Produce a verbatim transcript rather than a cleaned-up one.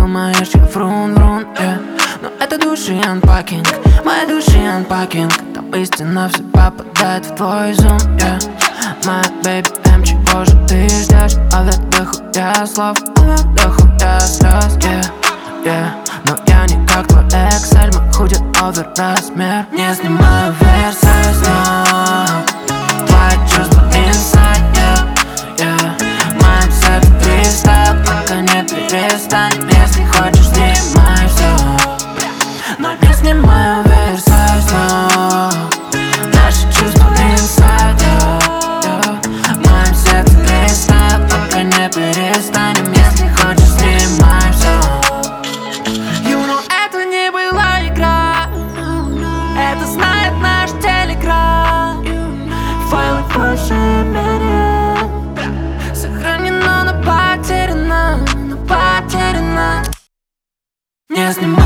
думаешь, я врун-врун, yeah. Но это души анпакинг, мои души анпакинг. Там истина все попадает в твой зум, yeah. Моя бэйби эм, чего же ты ждешь? Овер до хуя слов, овер до хуя слез, yeah, yeah. Но я не как твой эксель, мой худи овер размер. Не снимаю версию снова, твои чувства inside, yeah, yeah. Моим сердцем фристайл, пока не перестанем. Если хочешь, снимай все, но не снимаю версию снова. Наши чувства inside, yeah, yeah. Моим сердцем фристайл, пока не перестанем. Если хочешь, снимай все. You know, это не была игра, это знает наш телеграм. Файлы в вашей мере сохранено, но потеряно, но потеряно. Не снимай.